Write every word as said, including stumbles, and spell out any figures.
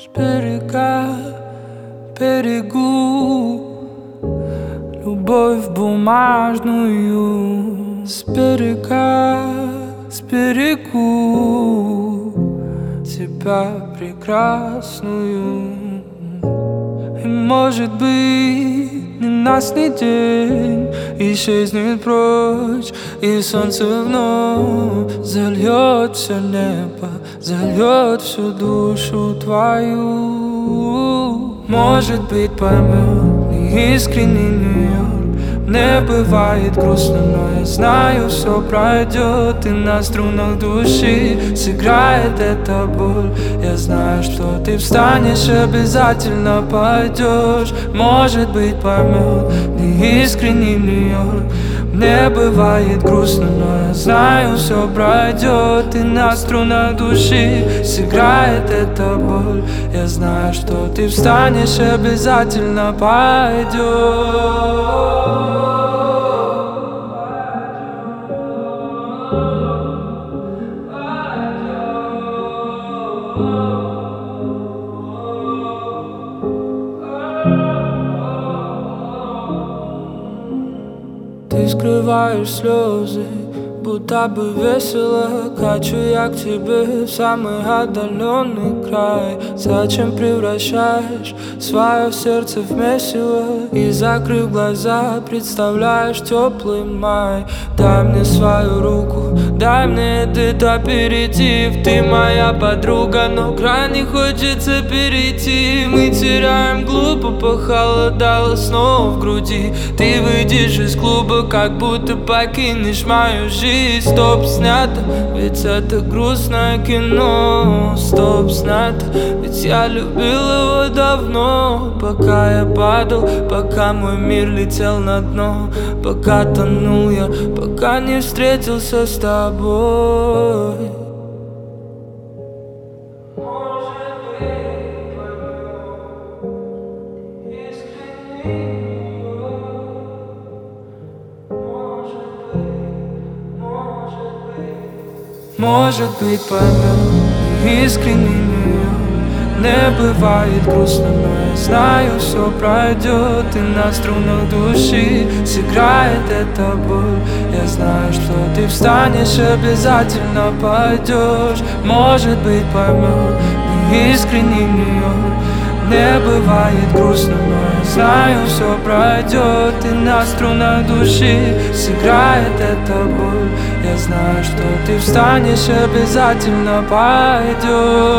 С берега к берегу, любовь бумажную. С берега с берегу, тебя прекрасную. И может быть, ни нас, ни день исчезнет прочь, и солнце вновь зальет все небо, зальет всю душу твою. Может быть, поймет неискренний Нью-Йорк. Мне бывает грустно, но я знаю, все пройдет, и на струнах души сыграет эта боль. Я знаю, что ты встанешь, обязательно пойдешь. Может быть, поймет неискренний Нью-Йорк. Мне бывает грустно, но я знаю, все пройдет, и на струнах души сыграет эта боль. Я знаю, что ты встанешь, обязательно пойдешь. Ты скрываешь слезы, будто бы весело. Качу я к тебе в самый отдаленный край. Зачем превращаешь свое сердце в месиво? И, закрыв глаза, представляешь теплый май. Дай мне свою руку, дай мне этот аперитив. Ты моя подруга, но край не хочется перейти. Мы теряем глупо, похолодало снова в груди. Ты выйдешь из клуба, как будто покинешь мою жизнь. Стоп, снято, ведь это грустное кино. Стоп, снято, ведь я любил его давно. Пока я падал, пока мой мир летел на дно, пока тонул я, пока не встретился с тобой. Может быть, поймет искренний Нью-Йорк. Мне бывает грустно, но я знаю, все пройдет, и на струнах души сыграет эта боль. Я знаю, что ты встанешь, обязательно пойдешь. Может быть, поймет искренний Нью-Йорк. Мне бывает грустно, но я знаю, все пройдет, и на струнах души сыграет эта боль. Я знаю, что ты встанешь, обязательно пойдешь.